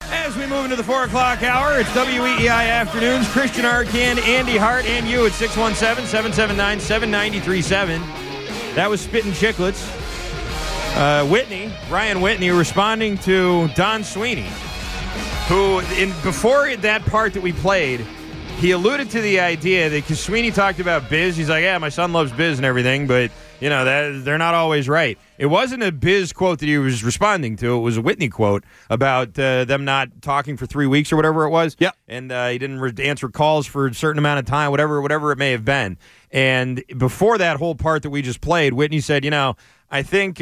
As we move into the 4 o'clock hour, it's WEEI Afternoons. Christian Arcand, Andy Hart, and you at 617-779-7937. That was Spittin' Chicklets. Ryan Whitney, responding to Don Sweeney, who, before that part that we played, he alluded to the idea that because Sweeney talked about Biz, he's like, yeah, my son loves Biz and everything, but, you know, they're not always right. It wasn't a Biz quote that he was responding to. It was a Whitney quote about them not talking for 3 weeks or whatever it was. Yep. And he didn't answer calls for a certain amount of time, whatever it may have been. And before that whole part that we just played, Whitney said, you know, I think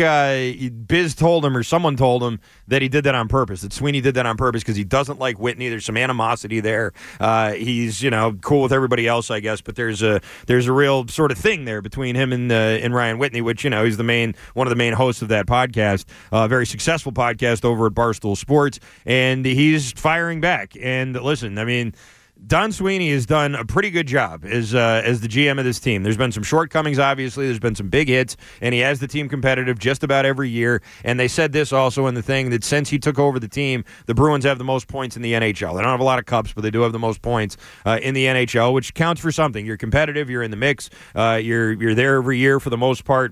Biz told him or someone told him that he did that on purpose, that Sweeney did that on purpose because he doesn't like Whitney. There's some animosity there. He's, you know, cool with everybody else, I guess, but there's a real sort of thing there between him and Ryan Whitney, which, you know, he's one of the main hosts of that podcast, very successful podcast over at Barstool Sports, and he's firing back. And listen, I mean, Don Sweeney has done a pretty good job as the GM of this team. There's been some shortcomings, obviously. There's been some big hits, and he has the team competitive just about every year. And they said this also in the thing, that since he took over the team, the Bruins have the most points in the NHL. They don't have a lot of cups, but they do have the most points in the NHL, which counts for something. You're competitive. You're in the mix. You're there every year for the most part,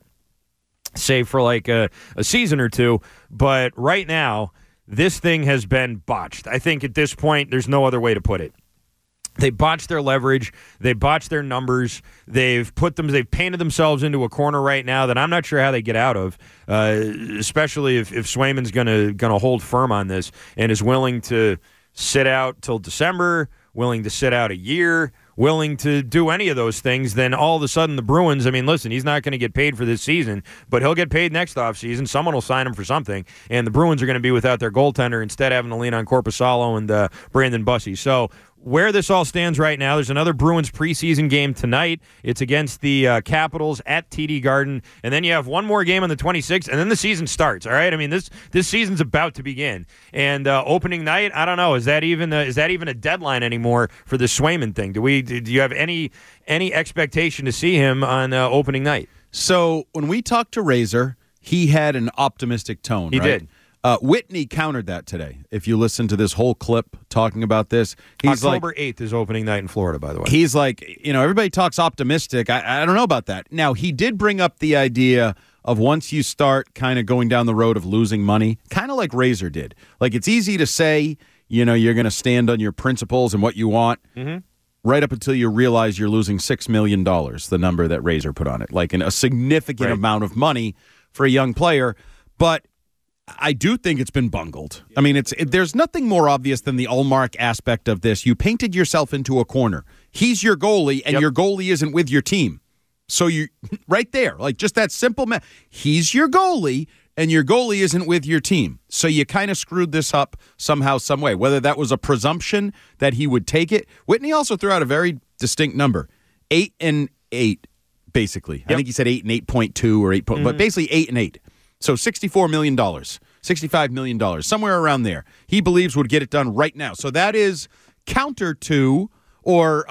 save for like a season or two. But right now, this thing has been botched. I think at this point, there's no other way to put it. They botched their leverage. They botched their numbers. They've painted themselves into a corner right now that I'm not sure how they get out of, especially if Swayman's gonna hold firm on this and is willing to sit out till December, willing to sit out a year, willing to do any of those things. Then all of a sudden the Bruins, I mean, listen, he's not going to get paid for this season, but he'll get paid next offseason. Someone will sign him for something, and the Bruins are going to be without their goaltender, instead having to lean on Korpisalo and Brandon Bussey. So where this all stands right now, there's another Bruins preseason game tonight. It's against the Capitals at TD Garden, and then you have one more game on the 26th, and then the season starts. All right, I mean this season's about to begin, and opening night, I don't know, is that even a deadline anymore for the Swayman thing? Do you have any expectation to see him on opening night? So when we talked to Razor, he had an optimistic tone. He right? did. Whitney countered that today. If you listen to this whole clip talking about this, he's October 8th is opening night in Florida, by the way. He's like, you know, everybody talks optimistic. I don't know about that. Now, he did bring up the idea of once you start kind of going down the road of losing money, kind of like Razor did. Like, it's easy to say, you know, you're going to stand on your principles and what you want, right up until you realize you're losing $6 million, the number that Razor put on it, like a significant amount of money for a young player. But I do think it's been bungled. I mean, there's nothing more obvious than the Ullmark aspect of this. You painted yourself into a corner. He's your goalie, and your goalie isn't with your team. So you right there, like just that simple he's your goalie, and your goalie isn't with your team. So you kind of screwed this up somehow, some way. Whether that was a presumption that he would take it. Whitney also threw out a very distinct number, 8 and 8, basically. Yep. I think he said 8 and 8.2 or 8, but basically 8 and 8. So $64 million, $65 million, somewhere around there. He believes would get it done right now. So that is counter to or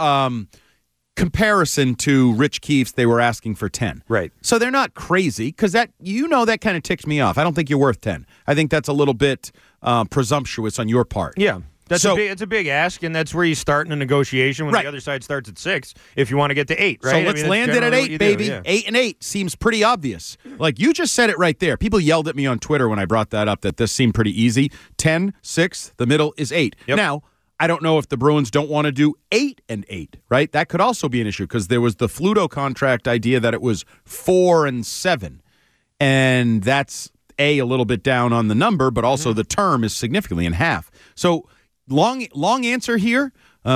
comparison to Rich Keefe's. They were asking for 10. Right. So they're not crazy because that kind of ticks me off. I don't think you're worth 10. I think that's a little bit presumptuous on your part. Yeah. It's a big ask, and that's where you start in a negotiation when the other side starts at 6 if you want to get to 8, right? So let's land it at 8, baby. Yeah. 8 and 8 seems pretty obvious. Like, you just said it right there. People yelled at me on Twitter when I brought that up, that this seemed pretty easy. 10, 6, the middle is 8. Yep. Now, I don't know if the Bruins don't want to do 8 and 8, right? That could also be an issue because there was the Fluto contract idea that it was 4 and 7. And that's, a little bit down on the number, but also the term is significantly in half. So, long answer here.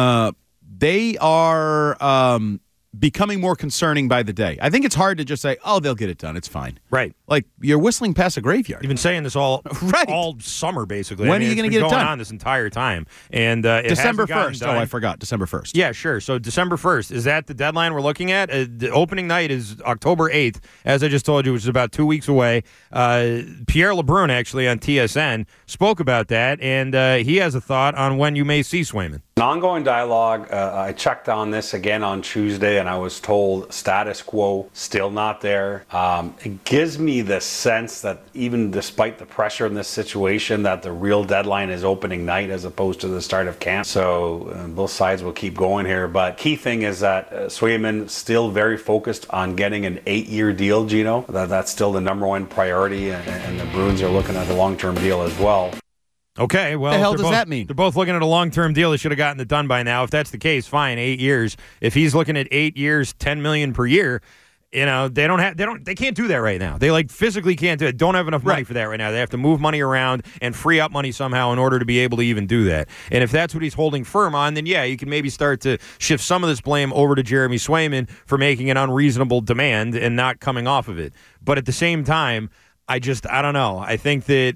They are becoming more concerning by the day. I think it's hard to just say, oh, they'll get it done. It's fine. Right. Like, you're whistling past a graveyard. You've been saying this all summer, basically. When are you going to get it done? It's been going on this entire time. And December 1st. Oh, I forgot. December 1st. Yeah, sure. So December 1st. Is that the deadline we're looking at? The opening night is October 8th, as I just told you, which is about 2 weeks away. Pierre LeBrun, actually, on TSN, spoke about that, and he has a thought on when you may see Swayman. An ongoing dialogue. I checked on this again on Tuesday, and and I was told status quo, still not there. It gives me the sense that even despite the pressure in this situation, that the real deadline is opening night as opposed to the start of camp. So both sides will keep going here. But key thing is that Swayman still very focused on getting an 8-year deal, Gino. That's still the number one priority, and the Bruins are looking at a long-term deal as well. Okay, well, the hell does that mean? They're both looking at a long-term deal. They should have gotten it done by now. If that's the case, fine, 8 years. If he's looking at 8 years, $10 million per year, they can't do that right now. They physically can't do it. Don't have enough money for that right now. They have to move money around and free up money somehow in order to be able to even do that. And if that's what he's holding firm on, then yeah, you can maybe start to shift some of this blame over to Jeremy Swayman for making an unreasonable demand and not coming off of it. But at the same time, I don't know. I think that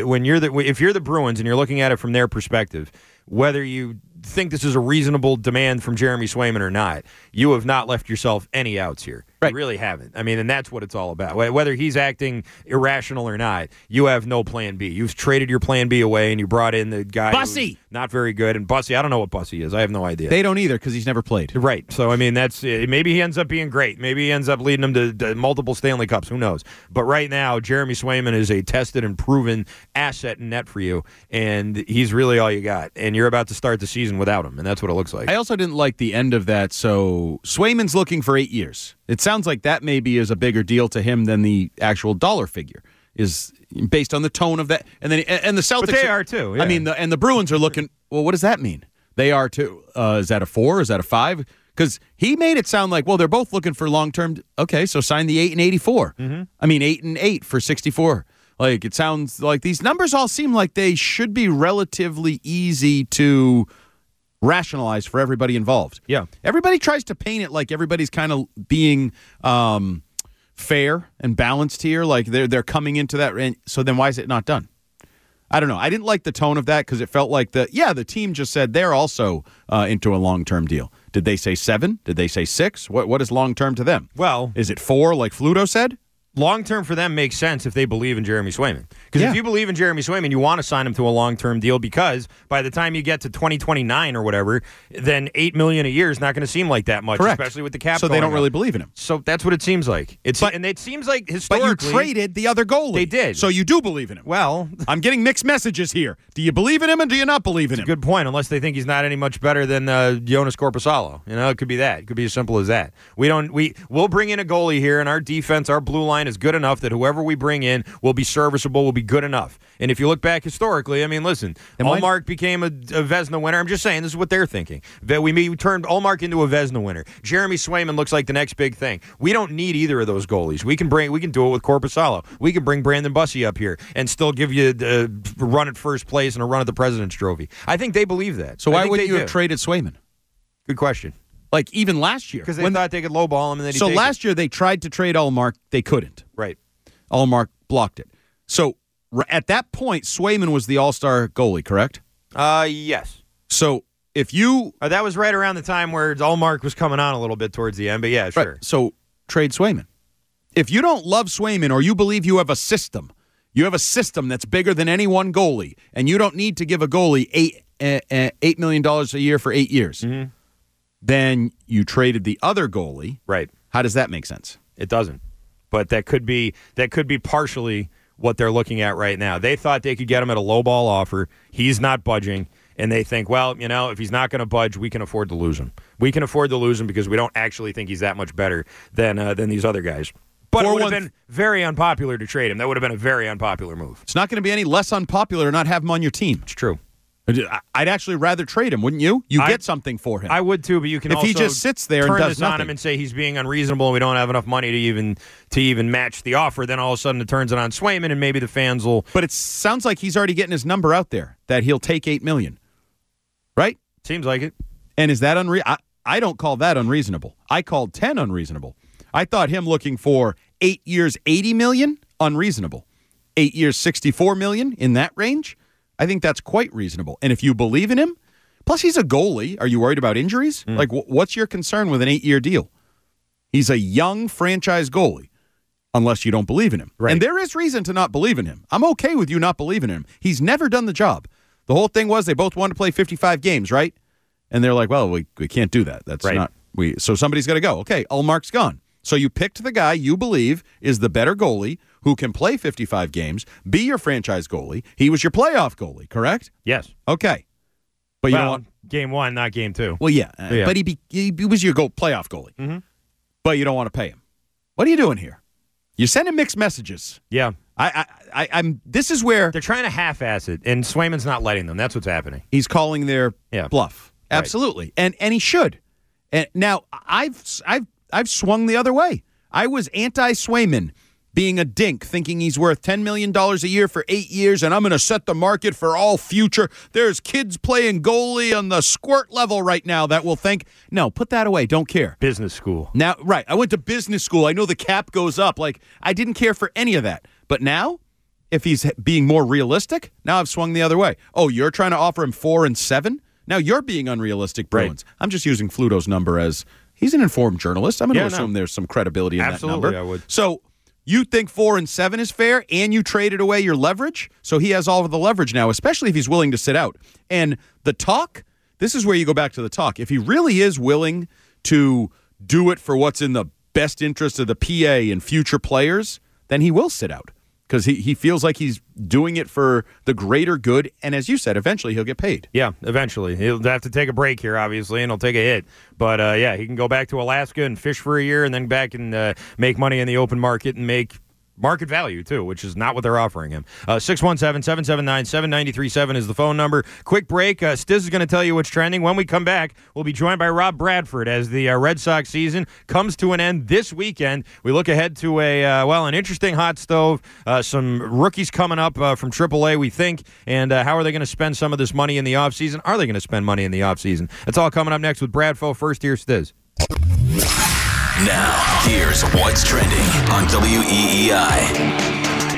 if you're the Bruins and you're looking at it from their perspective, whether you think this is a reasonable demand from Jeremy Swayman or not, you have not left yourself any outs here. Right. You really haven't. I mean, and that's what it's all about. Whether he's acting irrational or not, you have no plan B. You've traded your plan B away, and you brought in the guy Bussy. Not very good. And Bussy, I don't know what Bussy is. I have no idea. They don't either because he's never played. Right. So, I mean, that's maybe he ends up being great. Maybe he ends up leading them to multiple Stanley Cups. Who knows? But right now, Jeremy Swayman is a tested and proven asset in net for you, and he's really all you got. And you're about to start the season without him, and that's what it looks like. I also didn't like the end of that. So Swayman's looking for 8 years. It sounds like that maybe is a bigger deal to him than the actual dollar figure, is based on the tone of that. And the Celtics, but they are too. Yeah. I mean, the Bruins are looking. Well, what does that mean? They are too. Is that a 4? Is that a 5? Because he made it sound like, well, they're both looking for long term. Okay, so sign the 8 and 84. Mm-hmm. I mean, 8 and 8 for 64. Like, it sounds like these numbers all seem like they should be relatively easy to rationalize for everybody involved. Yeah. Everybody tries to paint it like everybody's kind of being fair and balanced here, like they're coming into that. So then why is it not done? I don't know. I didn't like the tone of that because it felt like the team just said they're also into a long-term deal. Did they say 7? Did they say 6? What is long-term to them? Well, is it 4 like Fluto said? Long-term for them makes sense if they believe in Jeremy Swayman. Because if you believe in Jeremy Swayman, you want to sign him to a long-term deal because by the time you get to 2029 or whatever, then $8 million a year is not going to seem like that much, correct, especially with the cap. So they don't really believe in him. So that's what it seems like. And it seems like historically. But you traded the other goalie. They did. So you do believe in him. Well, I'm getting mixed messages here. Do you believe in him and do you not believe in him? Good point, unless they think he's not any much better than Jonas Korpisalo. It could be that. It could be as simple as that. We'll bring in a goalie here, and our defense, our blue line is good enough that whoever we bring in will be serviceable, will be good enough. And if you look back historically, I mean, listen, Ullmark became a Vezina winner. I'm just saying, this is what they're thinking. That we turned Ullmark into a Vezina winner. Jeremy Swayman looks like the next big thing. We don't need either of those goalies. We can do it with Korpisalo. We can bring Brandon Bussy up here and still give you a run at first place and a run at the President's Trophy. I think they believe that. So why wouldn't you have traded Swayman? Good question. Like even last year. Because they thought they could lowball him. And then so last year they tried to trade Ullmark. They couldn't. Right. Ullmark blocked it. So at that point, Swayman was the all-star goalie, correct? Yes. So if you... that was right around the time where Ullmark was coming on a little bit towards the end, but yeah, sure. Right. So trade Swayman. If you don't love Swayman or you believe you have a system that's bigger than any one goalie, and you don't need to give a goalie $8 million a year for 8 years, then you traded the other goalie. Right. How does that make sense? It doesn't. But that could be partially what they're looking at right now. They thought they could get him at a lowball offer. He's not budging, and they think, well, if he's not going to budge, we can afford to lose him. We can afford to lose him because we don't actually think he's that much better than these other guys. But it would have been very unpopular to trade him. That would have been a very unpopular move. It's not going to be any less unpopular to not have him on your team. It's true. I'd actually rather trade him, wouldn't you? Get something for him. I would too, but you can if also he just sits there turn and does this nothing on him and say he's being unreasonable and we don't have enough money to even match the offer. Then all of a sudden it turns it on Swayman, and maybe the fans will. But it sounds like he's already getting his number out there that he'll take $8 million, right? Seems like it. And is that unreasonable? I don't call that unreasonable. I called 10 unreasonable. I thought him looking for 8 years, $80 million, unreasonable. 8 years, $64 million, in that range, I think that's quite reasonable. And if you believe in him, plus he's a goalie, are you worried about injuries? Like, what's your concern with an 8-year deal? He's a young franchise goalie, unless you don't believe in him. Right. And there is reason to not believe in him. I'm okay with you not believing in him. He's never done the job. The whole thing was they both wanted to play 55 games, right? And they're like, well, we can't do that. That's right. So somebody's got to go. Okay, Ullmark's gone. So you picked the guy you believe is the better goalie who can play 55 games, be your franchise goalie. He was your playoff goalie, correct? Yes. Okay. But you know what? Game 1, not game 2. Well, yeah. But he was your playoff goalie. Mm-hmm. But you don't want to pay him. What are you doing here? You're sending mixed messages. Yeah. This is where they're trying to half-ass it, and Swayman's not letting them. That's what's happening. He's calling their bluff. Right. Absolutely. And he should. And now I've swung the other way. I was anti-Swayman, being a dink, thinking he's worth $10 million a year for 8 years, and I'm going to set the market for all future. There's kids playing goalie on the squirt level right now that will think, no, put that away. Don't care. Business school. Now, right, I went to business school. I know the cap goes up. Like, I didn't care for any of that. But now, if he's being more realistic, now I've swung the other way. Oh, you're trying to offer him 4 and 7? Now you're being unrealistic, Bruins. Right. I'm just using Fluto's number as he's an informed journalist. I'm going to assume there's some credibility in that number. Absolutely, I would. So you think 4 and 7 is fair, and you traded away your leverage? So he has all of the leverage now, especially if he's willing to sit out. And the talk, this is where you go back to the talk. If he really is willing to do it for what's in the best interest of the PA and future players, then he will sit out. Because he feels like he's doing it for the greater good, and as you said, eventually he'll get paid. Yeah, eventually. He'll have to take a break here, obviously, and he'll take a hit. But, he can go back to Alaska and fish for a year and then back and make money in the open market and make market value, too, which is not what they're offering him. 617-779-7937 is the phone number. Quick break. Stiz is going to tell you what's trending. When we come back, we'll be joined by Rob Bradford as the Red Sox season comes to an end this weekend. We look ahead to an interesting hot stove, some rookies coming up from AAA, we think, and how are they going to spend some of this money in the offseason? Are they going to spend money in the offseason? That's all coming up next with Bradfo. First, here's Stiz. Now, here's what's trending on WEEI.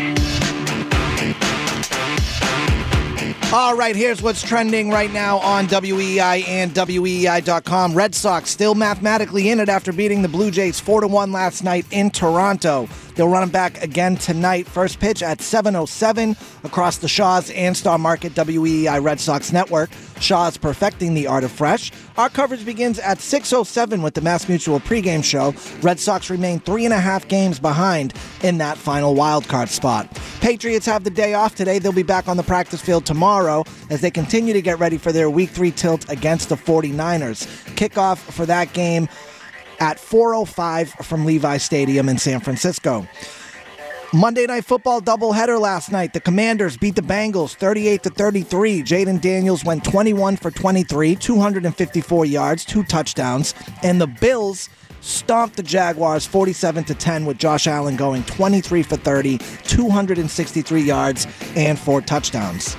All right, here's what's trending right now on WEEI and WEEI.com. Red Sox still mathematically in it after beating the Blue Jays 4-1 last night in Toronto. They'll run them back again tonight. First pitch at 7:07 across the Shaw's and Star Market WEEI Red Sox Network. Shaw's perfecting the art of fresh. Our coverage begins at 6:07 with the MassMutual pregame show. Red Sox remain 3.5 games behind in that final wildcard spot. Patriots have the day off today. They'll be back on the practice field tomorrow as they continue to get ready for their Week 3 tilt against the 49ers. Kickoff for that game at 4:05 from Levi Stadium in San Francisco. Monday Night Football doubleheader last night. The Commanders beat the Bengals 38-33. Jaden Daniels went 21 for 23, 254 yards, 2 touchdowns. And the Bills stomped the Jaguars 47-10 with Josh Allen going 23 for 30, 263 yards, and 4 touchdowns.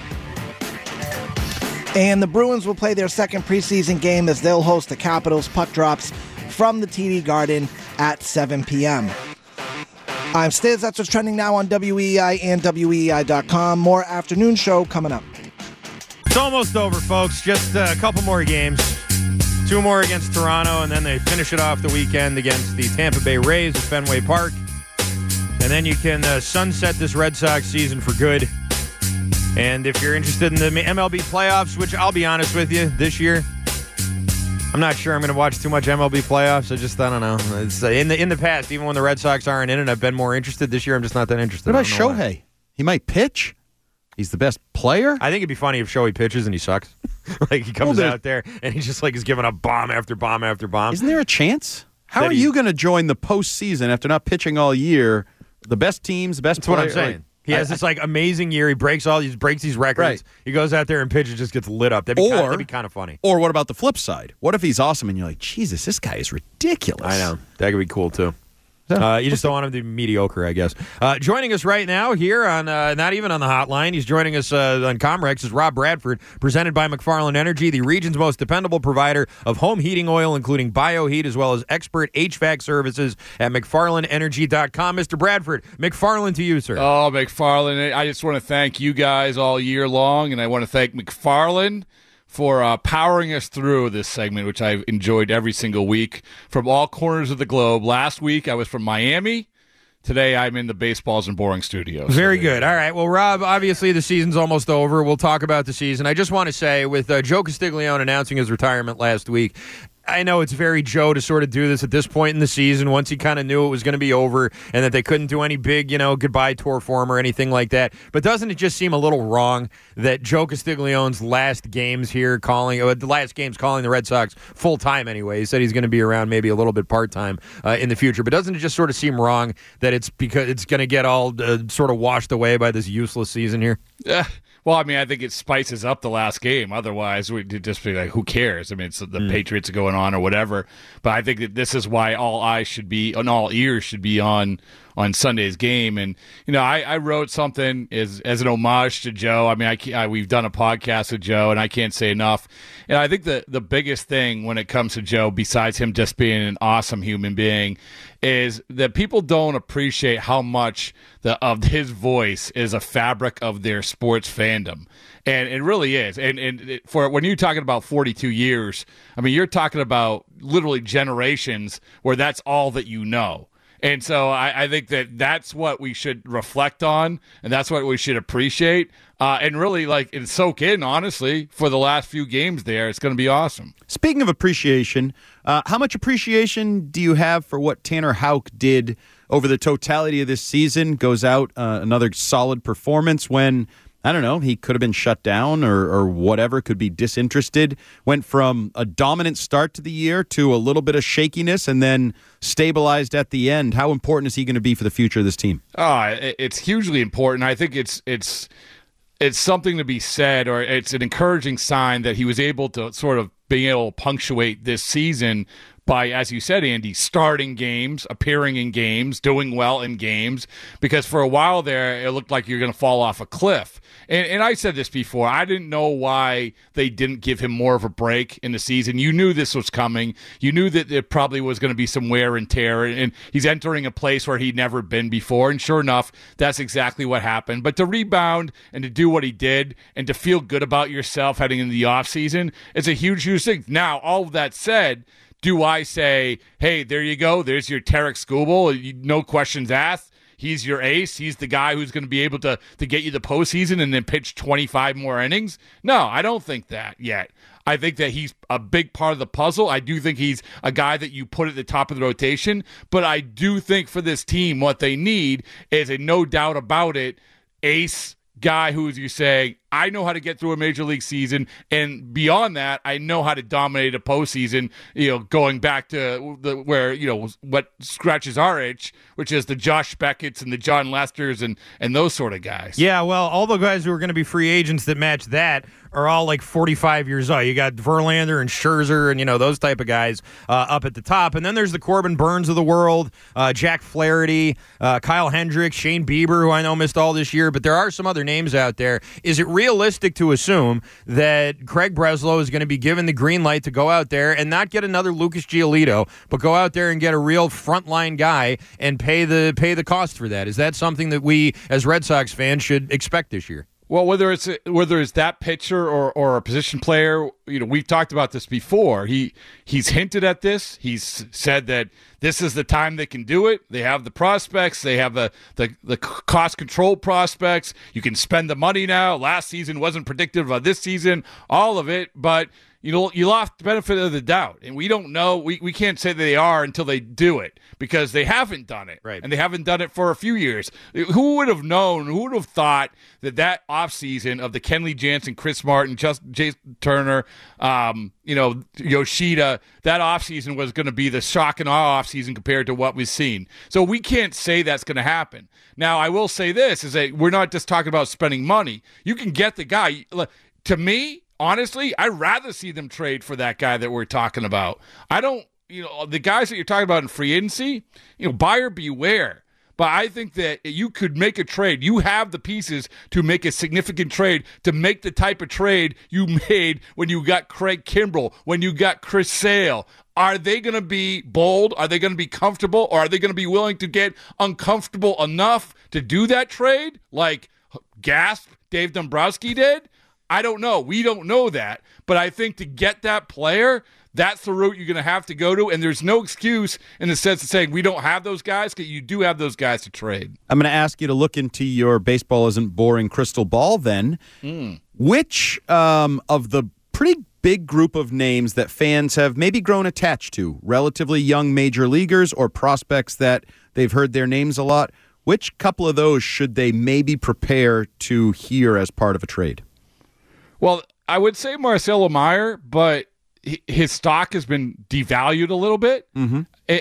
And the Bruins will play their second preseason game as they'll host the Capitals. Puck drops from the TD Garden at 7 p.m. I'm Stiz. That's what's trending now on WEEI and WEEI.com. More afternoon show coming up. It's almost over, folks. Just a couple more games. 2 more against Toronto, and then they finish it off the weekend against the Tampa Bay Rays at Fenway Park. And then you can sunset this Red Sox season for good. And if you're interested in the MLB playoffs, which I'll be honest with you, this year, I'm not sure I'm going to watch too much MLB playoffs. I don't know. It's, in the past, even when the Red Sox aren't in it, I've been more interested. This year, I'm just not that interested. What about Shohei? He might pitch. He's the best player. I think it'd be funny if Shohei pitches and he sucks. Like he comes out there and he just is giving up bomb after bomb after bomb. Isn't there a chance? How are you going to join the postseason after not pitching all year? The best teams, the best players. That's what I'm saying. He has this amazing year. He breaks these records. Right. He goes out there and pitches, just gets lit up. That'd be kind of funny. Or what about the flip side? What if he's awesome and you're like, Jesus, this guy is ridiculous? I know. That could be cool too. You just don't want him to be mediocre, I guess. Joining us right now here on not even on the hotline, he's joining us on Comrex is Rob Bradford, presented by McFarland Energy, the region's most dependable provider of home heating oil, including BioHeat, as well as expert HVAC services at McFarlandEnergy.com. Mr. Bradford, McFarland to you, sir. Oh, McFarland, I just want to thank you guys all year long, and I want to thank McFarland for powering us through this segment, which I've enjoyed every single week from all corners of the globe. Last week, I was from Miami. Today, I'm in the Baseballs and Boring studio. Very good. All right. Well, Rob, obviously the season's almost over. We'll talk about the season. I just want to say, with Joe Castiglione announcing his retirement last week, I know it's very Joe to sort of do this at this point in the season once he kind of knew it was going to be over and that they couldn't do any big, goodbye tour for him or anything like that. But doesn't it just seem a little wrong that Joe Castiglione's last games here calling the Red Sox full-time anyway? He said he's going to be around maybe a little bit part-time in the future. But doesn't it just sort of seem wrong that it's because it's going to get all sort of washed away by this useless season here? Yeah. Well, I mean, I think it spices up the last game. Otherwise, we'd just be like, who cares? I mean, it's the Patriots are going on or whatever. But I think that this is why all eyes should be, and all ears should be on Sunday's game. And, I wrote something as an homage to Joe. I mean, we've done a podcast with Joe, and I can't say enough. And I think the biggest thing when it comes to Joe, besides him just being an awesome human being, is that people don't appreciate how much of his voice is a fabric of their sports fandom. And it really is. And for when you're talking about 42 years, I mean, you're talking about literally generations where that's all that you know. And so I think that's what we should reflect on, and that's what we should appreciate, and really and soak in, honestly, for the last few games there. It's going to be awesome. Speaking of appreciation, how much appreciation do you have for what Tanner Houck did over the totality of this season? Goes out another solid performance when, I don't know, he could have been shut down or whatever, could be disinterested. Went from a dominant start to the year to a little bit of shakiness and then stabilized at the end. How important is he going to be for the future of this team? It's hugely important. I think it's something to be said, or it's an encouraging sign that he was able to sort of being able to punctuate this season by, as you said, Andy, starting games, appearing in games, doing well in games, because for a while there, it looked like you're going to fall off a cliff. And I said this before, I didn't know why they didn't give him more of a break in the season. You knew this was coming. You knew that there probably was going to be some wear and tear, and he's entering a place where he'd never been before, and sure enough, that's exactly what happened. But to rebound and to do what he did and to feel good about yourself heading into the offseason, it's a huge thing. Now, all of that said, do I say, hey, there you go, there's your Tarek Skubal, no questions asked, he's your ace, he's the guy who's going to be able to get you the postseason and then pitch 25 more innings? No, I don't think that yet. I think that he's a big part of the puzzle. I do think he's a guy that you put at the top of the rotation, but I do think for this team what they need is a no doubt about it ace guy who, as you say, I know how to get through a major league season, and beyond that, I know how to dominate a postseason. Going back to where what scratches our itch, which is the Josh Beckett's and the John Lesters and those sort of guys. Yeah, well, all the guys who are going to be free agents that match that are all like 45 years old. You got Verlander and Scherzer and those type of guys up at the top, and then there's the Corbin Burns of the world, Jack Flaherty, Kyle Hendricks, Shane Bieber, who I know missed all this year, but there are some other names out there. Is it realistic to assume that Craig Breslow is going to be given the green light to go out there and not get another Lucas Giolito, but go out there and get a real frontline guy and pay the cost for that? Is that something that we as Red Sox fans should expect this year? Well, whether it's that pitcher or a position player, we've talked about this before. He's hinted at this. He's said that this is the time they can do it. They have the prospects. They have the cost control prospects. You can spend the money now. Last season wasn't predictive of this season. All of it, but you lost the benefit of the doubt, and we don't know. We can't say that they are until they do it, because they haven't done it, right? And they haven't done it for a few years. Who would have known? Who would have thought that offseason of the Kenley Jansen, Chris Martin, Jason Turner, Yoshida, that offseason was going to be the shock and awe offseason compared to what we've seen. So we can't say that's going to happen. Now, I will say this, is that we're not just talking about spending money. You can get the guy. To me, honestly, I'd rather see them trade for that guy that we're talking about. I don't, the guys that you're talking about in free agency, buyer beware. But I think that you could make a trade. You have the pieces to make a significant trade, to make the type of trade you made when you got Craig Kimbrell, when you got Chris Sale. Are they going to be bold? Are they going to be comfortable? Or are they going to be willing to get uncomfortable enough to do that trade? Like, gasp, Dave Dombrowski did? I don't know. We don't know that. But I think to get that player, that's the route you're going to have to go to. And there's no excuse in the sense of saying we don't have those guys, because you do have those guys to trade. I'm going to ask you to look into your baseball isn't boring crystal ball then. Which of the pretty big group of names that fans have maybe grown attached to, relatively young major leaguers or prospects that they've heard their names a lot. Which couple of those should they maybe prepare to hear as part of a trade? Well, I would say Marcelo Meyer, but his stock has been devalued a little bit. Mm-hmm.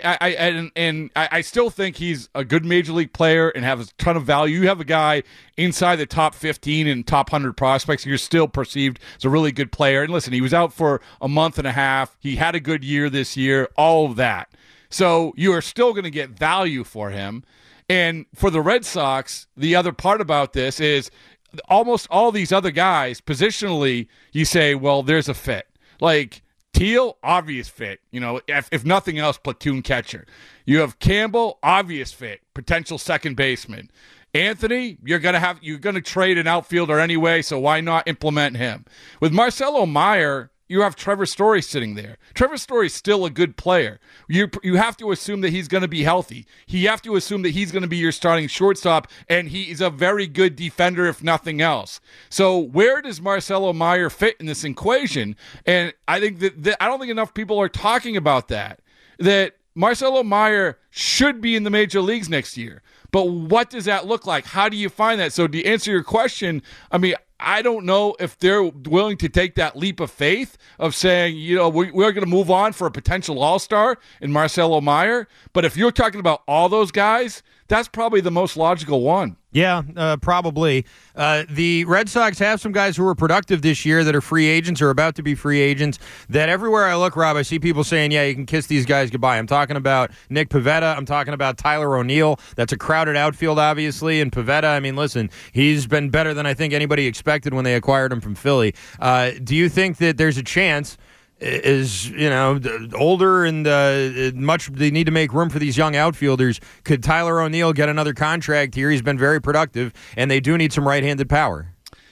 I still think he's a good major league player and has a ton of value. You have a guy inside the top 15 and top 100 prospects. You're still perceived as a really good player. And listen, he was out for a month and a half. He had a good year this year, all of that. So you are still going to get value for him. And for the Red Sox, the other part about this is almost all these other guys, positionally, you say, well, there's a fit. Like Teal, obvious fit. You know, if nothing else, platoon catcher. You have Campbell, obvious fit, potential second baseman. Anthony, you're gonna trade an outfielder anyway, so why not implement him? With Marcelo Meyer, you have Trevor Story sitting there. Trevor Story's still a good player. You have to assume that he's going to be healthy. You have to assume that he's going to be your starting shortstop, and he is a very good defender, if nothing else. So where does Marcelo Meyer fit in this equation? And I think that I don't think enough people are talking about that Marcelo Meyer should be in the major leagues next year. But what does that look like? How do you find that? So to answer your question, I mean, I don't know if they're willing to take that leap of faith of saying, you know, we're going to move on for a potential all-star in Marcelo Meyer. But if you're talking about all those guys, that's probably the most logical one. Yeah, probably. The Red Sox have some guys who were productive this year that are free agents or about to be free agents that everywhere I look, Rob, I see people saying, yeah, you can kiss these guys goodbye. I'm talking about Nick Pivetta. I'm talking about Tyler O'Neill. That's a crowded outfield, obviously. And Pivetta, I mean, listen, he's been better than I think anybody expected when they acquired him from Philly. Do you think that there's a chance, is, you know, older and much they need to make room for these young outfielders? Could Tyler O'Neill get another contract here? He's been very productive, and they do need some right-handed power.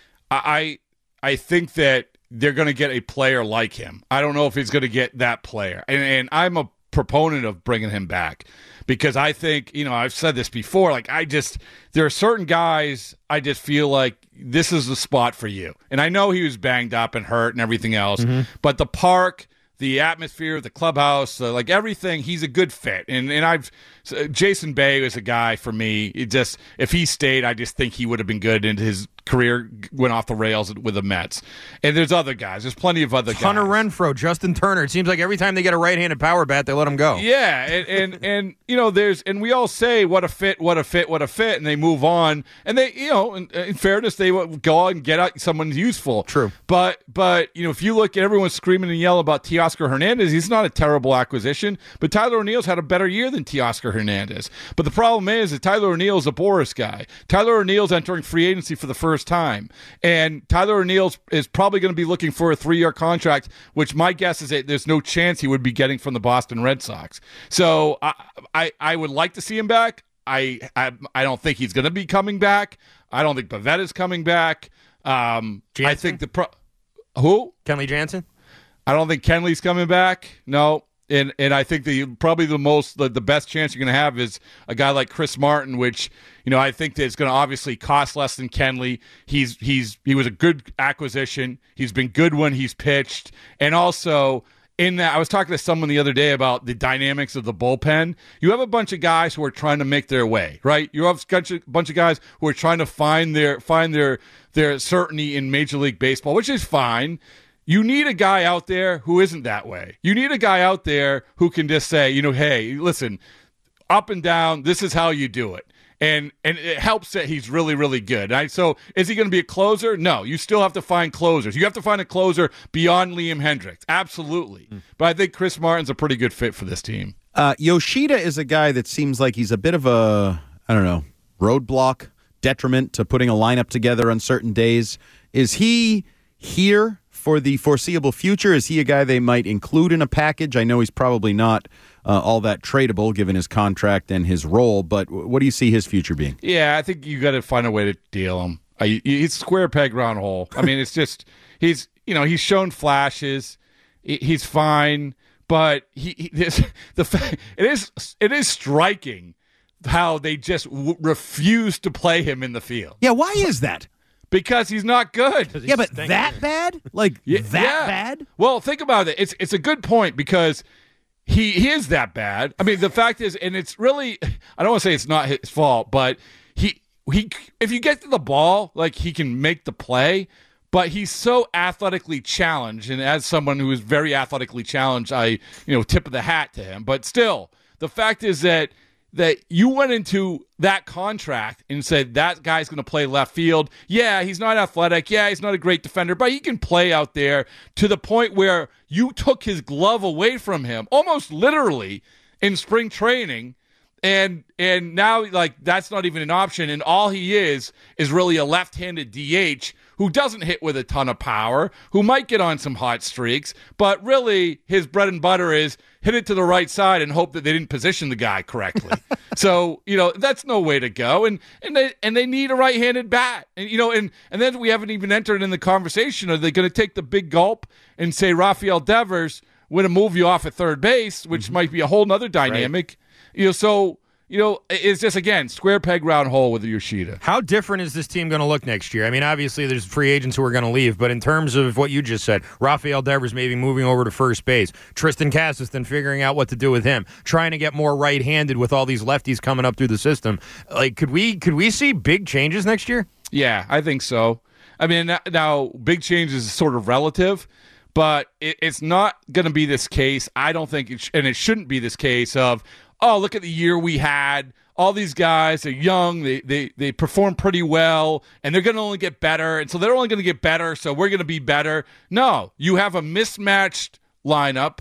I think that they're going to get a player like him. I don't know if he's going to get that player. And I'm a proponent of bringing him back because I think, you know, I've said this before, like there are certain guys I just feel like this is the spot for you. And I know he was banged up and hurt and everything else, but the park, the atmosphere, the clubhouse, like everything, he's a good fit. And Jason Bay is a guy for me. If he stayed, I just think he would have been good, and his career went off the rails with the Mets. And there's other guys. There's plenty of other guys. Hunter Renfroe, Justin Turner. It seems like every time they get a right-handed power bat, they let him go. Yeah, and you know, and we all say what a fit, and they move on. And they, you know, in fairness, they go out and get out someone useful. True. But you know, if you look at everyone screaming and yell about Teoscar Hernandez, he's not a terrible acquisition. But Tyler O'Neill's had a better year than Teoscar Hernandez. But the problem is that Tyler O'Neill's a Boris guy. Tyler O'Neill's entering free agency for the first time. And Tyler O'Neill is probably going to be looking for a 3-year contract, which my guess is that there's no chance he would be getting from the Boston Red Sox. So I would like to see him back. I don't think he's going to be coming back. I don't think Pavetta's coming back. I think who? Kenley Jansen? I don't think Kenley's coming back. No. And I think probably the best chance you're going to have is a guy like Chris Martin, which, you know, I think that it's going to obviously cost less than Kenley. He was a good acquisition. He's been good when he's pitched. And also, in that, I was talking to someone the other day about the dynamics of the bullpen. You have a bunch of guys who are trying to make their way, right? You have a bunch of guys who are trying to find their certainty in Major League Baseball, which is fine. You need a guy out there who isn't that way. You need a guy out there who can just say, you know, hey, listen, up and down, this is how you do it. And it helps that he's really, really good. Right? So is he going to be a closer? No, you still have to find closers. You have to find a closer beyond Liam Hendricks. Absolutely. But I think Chris Martin's a pretty good fit for this team. Yoshida is a guy that seems like he's a bit of a, I don't know, roadblock, detriment to putting a lineup together on certain days. Is he here for the foreseeable future? Is he a guy they might include in a package? I know he's probably not all that tradable given his contract and his role, but what do you see his future being? Yeah, I think you got to find a way to deal him. He's square peg round hole. I mean, it's just he's shown flashes. He's fine, but it is striking how they just refuse to play him in the field. Yeah, why is that? Because he's not good. Yeah, but that bad? Like bad? Well, think about it. It's a good point because he is that bad. I mean, the fact is, and it's really, I don't want to say it's not his fault, but he if you get to the ball, like he can make the play, but he's so athletically challenged. And as someone who is very athletically challenged, I tip of the hat to him. But still, the fact is that you went into that contract and said that guy's going to play left field. Yeah, he's not athletic. Yeah, he's not a great defender, but he can play out there, to the point where you took his glove away from him, almost literally, in spring training. And now, like, that's not even an option. And all he is really a left-handed DH who doesn't hit with a ton of power, who might get on some hot streaks, but really his bread and butter is hit it to the right side and hope that they didn't position the guy correctly. So, that's no way to go. And they need a right-handed bat. And then we haven't even entered in the conversation. Are they going to take the big gulp and say Rafael Devers would move you off at third base, which might be a whole nother dynamic? Right. So it's just, again, square peg, round hole with Yoshida. How different is this team going to look next year? I mean, obviously there's free agents who are going to leave, but in terms of what you just said, Rafael Devers maybe moving over to first base, Tristan Cassis then figuring out what to do with him, trying to get more right-handed with all these lefties coming up through the system. Like, could we see big changes next year? Yeah, I think so. I mean, now big changes is sort of relative. But it's not going to be this case. I don't think, and it shouldn't be this case of, oh, look at the year we had. All these guys are young. They perform pretty well, and they're going to only get better. And so they're only going to get better, so we're going to be better. No, you have a mismatched lineup.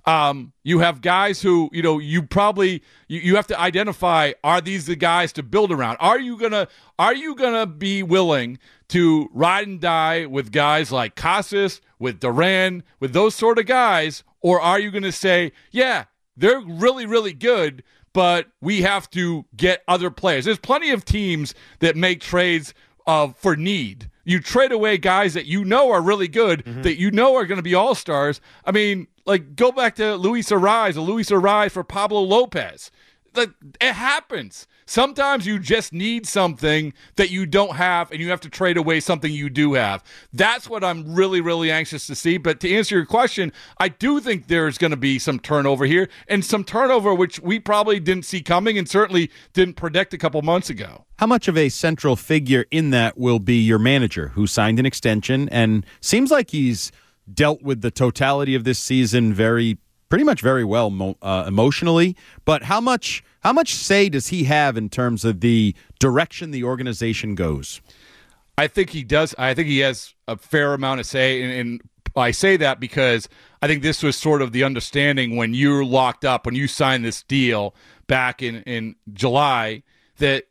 You have guys who, you probably you have to identify, are these the guys to build around? Are you gonna be willing to ride and die with guys like Casas, with Duran, with those sort of guys, or are you gonna say, yeah, they're really, really good, but we have to get other players? There's plenty of teams that make trades for need. You trade away guys that are really good, that are going to be all-stars. I mean, like, go back to Luis Arraez for Pablo Lopez. Like, it happens. Sometimes you just need something that you don't have, and you have to trade away something you do have. That's what I'm really, really anxious to see. But to answer your question, I do think there's going to be some turnover here, and some turnover which we probably didn't see coming and certainly didn't predict a couple months ago. How much of a central figure in that will be your manager, who signed an extension and seems like he's dealt with the totality of this season pretty much very well emotionally? But how much say does he have in terms of the direction the organization goes? I think he does. I think he has a fair amount of say, and I say that because I think this was sort of the understanding when you were locked up, when you signed this deal back in July, that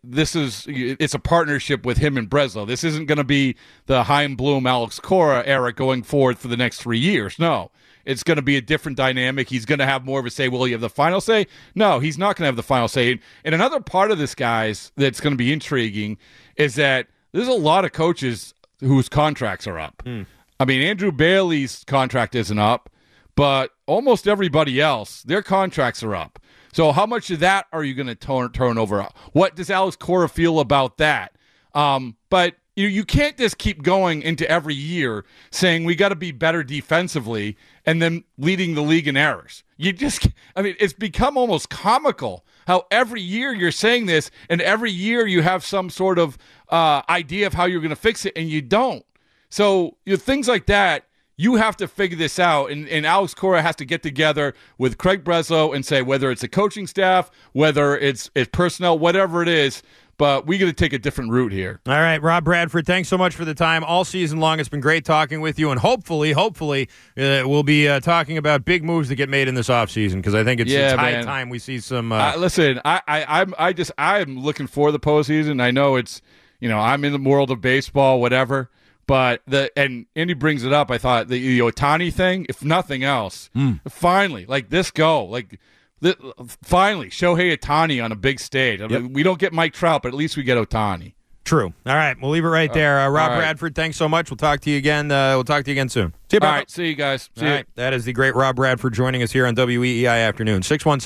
it's a partnership with him and Breslow. This isn't going to be the Chaim Bloom, Alex Cora era going forward for the next 3 years. No, it's going to be a different dynamic. He's going to have more of a say. Will he have the final say? No, he's not going to have the final say. And another part of this, guys, that's going to be intriguing is that there's a lot of coaches whose contracts are up. I mean, Andrew Bailey's contract isn't up, but almost everybody else, their contracts are up. So how much of that are you going to turn over? What does Alex Cora feel about that? But you can't just keep going into every year saying we got to be better defensively and then leading the league in errors. It's become almost comical how every year you're saying this, and every year you have some sort of idea of how you're going to fix it, and you don't. So things like that, you have to figure this out, and Alex Cora has to get together with Craig Breslow and say whether it's a coaching staff, whether it's personnel, whatever it is, but we got to take a different route here. All right, Rob Bradford, thanks so much for the time all season long. It's been great talking with you, and hopefully, we'll be talking about big moves that get made in this offseason, because I think it's high time we see some. Listen, I'm looking for the postseason. I know it's, I'm in the world of baseball, whatever. But and Andy brings it up. I thought the Ohtani thing, if nothing else, finally, finally Shohei Ohtani on a big stage. I mean, we don't get Mike Trout, but at least we get Ohtani. True. All right, we'll leave it right there. Rob all right. Bradford, thanks so much. We'll talk to you again. We'll talk to you again soon. See you, All Bob. right, see you guys. See All you. right, that is the great Rob Bradford joining us here on WEEI Afternoon.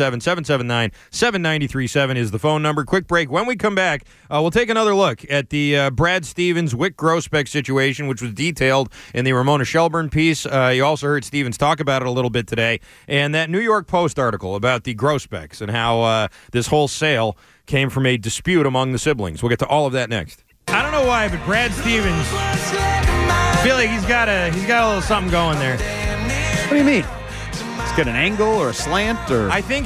617-779-7937 is the phone number. Quick break. When we come back, we'll take another look at the Brad Stevens, Wyc Grousbeck situation, which was detailed in the Ramona Shelburne piece. You also heard Stevens talk about it a little bit today. And that New York Post article about the Grousbecks and how this whole sale came from a dispute among the siblings. We'll get to all of that next. I don't know why, but Brad Stevens, I feel like he's got a little something going there. What do you mean? It's got an angle or a slant or I think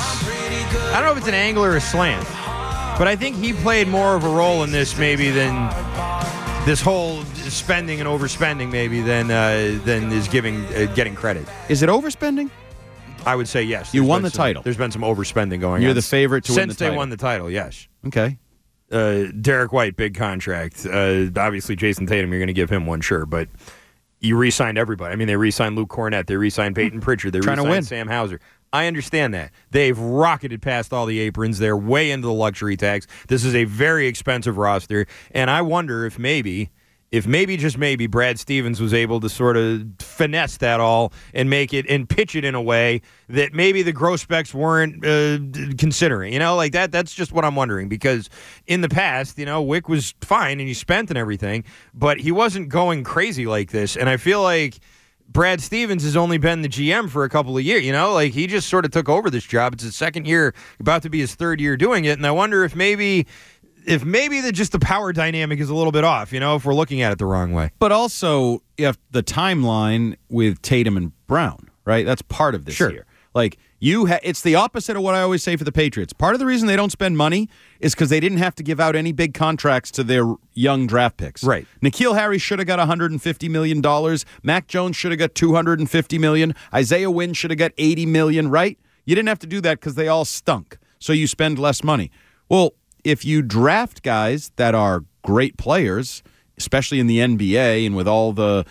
I don't know if it's an angle or a slant, but I think he played more of a role in this maybe than this whole spending and overspending maybe than is getting credit. is it overspending? I would say yes. You There's won been the title. There's been some overspending going on. You're the favorite to win the Since they title. won the title, yes. Okay. Derek White, big contract. Obviously, Jason Tatum, you're going to give him one, sure, but you re-signed everybody. I mean, they re-signed Luke Cornett. They re-signed Peyton Pritchard. They Trying to re-signed win. Sam Hauser. I understand that. They've rocketed past all the aprons. They're way into the luxury tax. This is a very expensive roster, and I wonder if maybe, just maybe, Brad Stevens was able to sort of finesse that all and make it and pitch it in a way that maybe the Grousbecks weren't considering. Like that. That's just what I'm wondering, because in the past, Wyc was fine and he spent and everything, but he wasn't going crazy like this. And I feel like Brad Stevens has only been the GM for a couple of years. Like he just sort of took over this job. It's his second year, about to be his third year doing it. And I wonder if maybe just the power dynamic is a little bit off, if we're looking at it the wrong way. But also, you have the timeline with Tatum and Brown, right? That's part of this Sure. year. Like, it's the opposite of what I always say for the Patriots. Part of the reason they don't spend money is because they didn't have to give out any big contracts to their young draft picks. Right. N'Keal Harry should have got $150 million. Mac Jones should have got $250 million. Isaiah Wynn should have got $80 million, right? You didn't have to do that because they all stunk, so you spend less money. Well, if you draft guys that are great players, especially in the NBA and with all the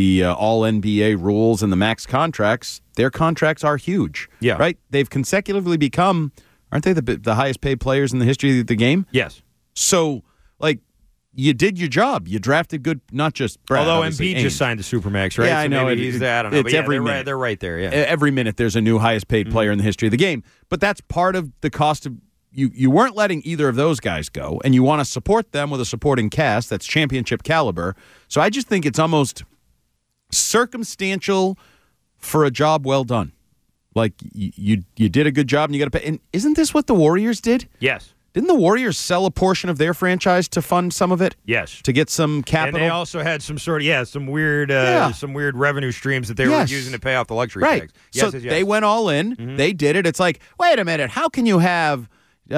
all-NBA rules and the max contracts, their contracts are huge. Yeah. Right? They've consecutively become, aren't they the highest paid players in the history of the game? Yes. So, like, you did your job. You drafted good, not just Brad. Although obviously, Embiid Ainge. just signed the Supermax, right? Yeah, I So know. maybe he's that. I don't know. It's But yeah, every they're minute. right, they're right there, yeah. Every minute there's a new highest paid player in the history of the game. But that's part of the cost of you weren't letting either of those guys go, and you want to support them with a supporting cast that's championship caliber. So I just think it's almost circumstantial for a job well done. Like you did a good job and you got to pay. And isn't this what the Warriors did? Yes. Didn't the Warriors sell a portion of their franchise to fund some of it? Yes. To get some capital? And they also had some sort of, some weird revenue streams that they Yes. were using to pay off the luxury Right. tax. So Yes, yes, yes. they went all in. They did it. It's like, wait a minute, how can you have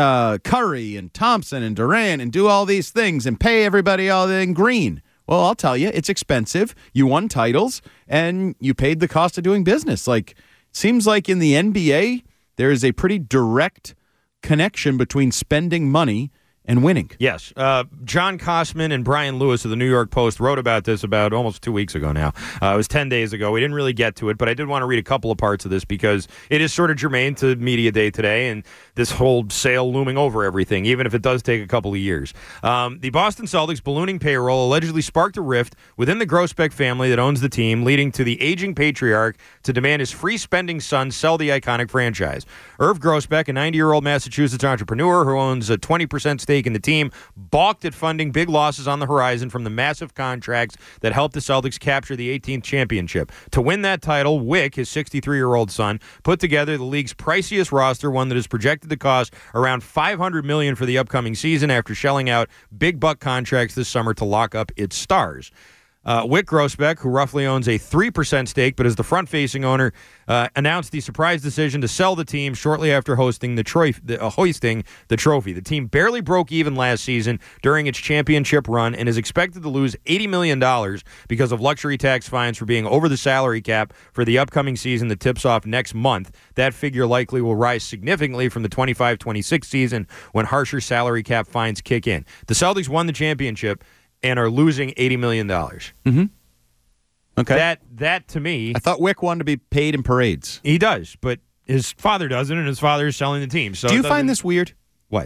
Curry and Thompson and Durant and do all these things and pay everybody all in green? Well, I'll tell you, it's expensive. You won titles and you paid the cost of doing business. Like, seems like in the NBA, there is a pretty direct connection between spending money and winning. Yes. John Kosman and Brian Lewis of the New York Post wrote about this about almost 2 weeks ago now. It was 10 days ago. We didn't really get to it, but I did want to read a couple of parts of this because it is sort of germane to Media Day today and this whole sale looming over everything, even if it does take a couple of years. The Boston Celtics ballooning payroll allegedly sparked a rift within the Grousbeck family that owns the team, leading to the aging patriarch to demand his free-spending son sell the iconic franchise. Irv Grousbeck, a 90-year-old Massachusetts entrepreneur who owns a 20% stake in the team, balked at funding big losses on the horizon from the massive contracts that helped the Celtics capture the 18th championship. To win that title, Wyc, his 63-year-old son, put together the league's priciest roster, one that is projected to cost around $500 million for the upcoming season after shelling out big buck contracts this summer to lock up its stars. Wyc Grousbeck, who roughly owns a 3% stake but is the front-facing owner, announced the surprise decision to sell the team shortly after hoisting the trophy. The team barely broke even last season during its championship run and is expected to lose $80 million because of luxury tax fines for being over the salary cap for the upcoming season that tips off next month. That figure likely will rise significantly from the 25-26 season when harsher salary cap fines kick in. The Celtics won the championship and are losing $80 million. Mm-hmm. Okay. That to me, I thought Wyc wanted to be paid in parades. he does, but his father doesn't, and his father is selling the team. So Do you it doesn't- find this weird? what?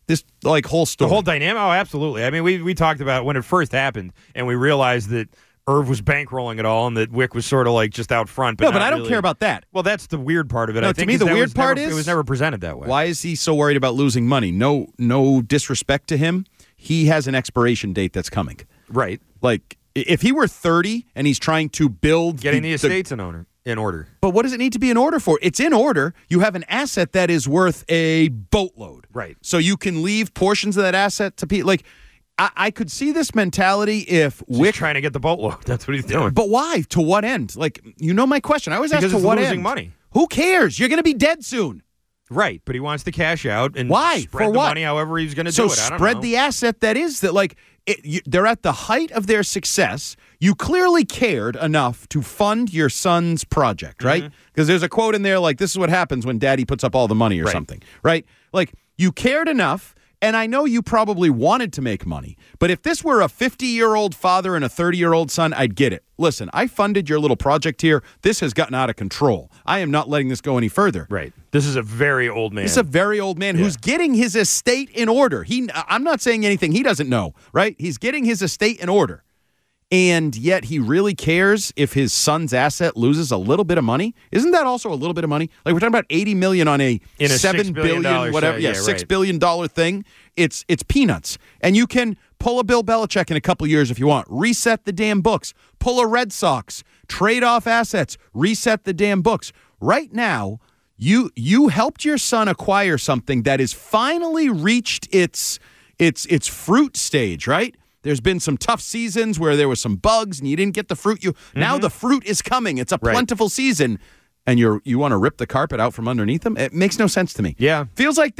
this like whole story. The whole dynamic? Oh, absolutely. I mean, we talked about it when it first happened, and we realized that Irv was bankrolling it all and that Wick was sort of like just out front. But no, but not I don't really. care about that. Well, that's the weird part of it. No, I to think me, the that weird was part never, is it was never presented that way. Why is he so worried about losing money? No disrespect to him. He has an expiration date that's coming. Right. Like, if he were 30 and he's trying to build... Getting the estates in order. But what does it need to be in order for? It's in order. You have an asset that is worth a boatload. Right. So you can leave portions of that asset to people. Like, I could see this mentality if Wick... He's trying to get the boatload. That's what he's doing. But why? To what end? Like, you know my question. I always ask to what end. Losing money. Who cares? You're going to be dead soon. Right, but he wants to cash out and why? spread For the what? money however he's going to so do it. I don't spread know. the asset that is that, like, they're at the height of their success. You clearly cared enough to fund your son's project, right? Because there's a quote in there like, this is what happens when daddy puts up all the money or something, right? Like, you cared enough. And I know you probably wanted to make money, but if this were a 50-year-old father and a 30-year-old son, I'd get it. Listen, I funded your little project here. This has gotten out of control. I am not letting this go any further. Right. This is a very old man. This is a very old man who's getting his estate in order. I'm not saying anything he doesn't know, right? He's getting his estate in order. And yet he really cares if his son's asset loses a little bit of money. Isn't that also a little bit of money? Like, we're talking about $80 million on a $7 billion, whatever, $6 billion thing. It's peanuts. And you can pull a Bill Belichick in a couple years if you want. Reset the damn books. Pull a Red Sox. Trade off assets. Reset the damn books. Right now, you helped your son acquire something that has finally reached its fruit stage, right? There's been some tough seasons where there were some bugs and you didn't get the fruit. Now the fruit is coming. It's a plentiful season, and you want to rip the carpet out from underneath them? It makes no sense to me. Yeah. Feels like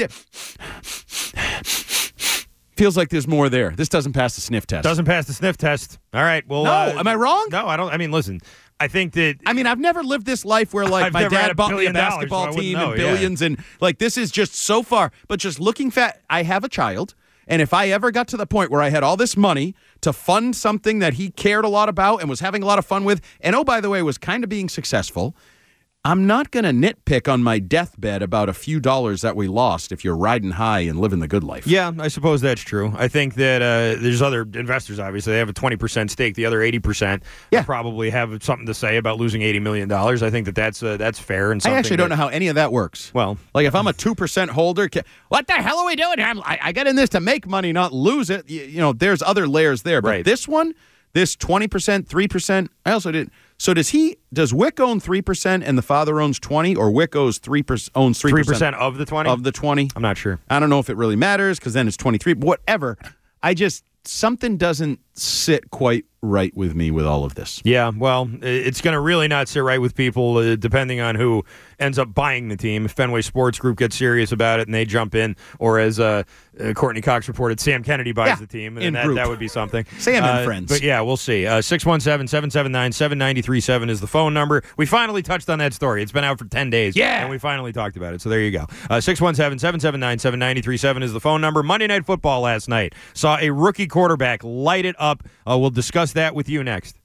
there's more there. This doesn't pass the sniff test. Doesn't pass the sniff test. All right. Well, No, am I wrong? No, I don't. I mean, listen, I think that... I mean, I've never lived this life where, like, I've my never had dad $1 bought me a billion, basketball so I team wouldn't and know, billions, and, like, this is just so far. But just looking I have a child, and if I ever got to the point where I had all this money to fund something that he cared a lot about and was having a lot of fun with, and, oh, by the way, was kind of being successful, I'm not going to nitpick on my deathbed about a few dollars that we lost if you're riding high and living the good life. Yeah, I suppose that's true. I think that there's other investors, obviously. They have a 20% stake. The other 80% probably have something to say about losing $80 million. I think that's fair. And I actually don't know how any of that works. Well, like, if I'm a 2% holder, what the hell are we doing? I got in this to make money, not lose it. You know, there's other layers there. But this one, this 20%, 3%, I also didn't. So does Wick own 3% and the father owns 20, or Wick owns 3%? 3% of the 20? Of the 20. I'm not sure. I don't know if it really matters because then it's 23. Whatever. Something doesn't sit quite right with me with all of this. Yeah, well, it's going to really not sit right with people depending on who ends up buying the team. If Fenway Sports Group gets serious about it and they jump in, or as Courtney Cox reported, Sam Kennedy buys the team, and that would be something. Sam and friends. But yeah, we'll see. 617-779-7937 is the phone number. We finally touched on that story. It's been out for 10 days. Yeah. And we finally talked about it. So there you go. 617-779-7937 is the phone number. Monday Night Football last night saw a rookie quarterback light it up. We'll discuss that with you next.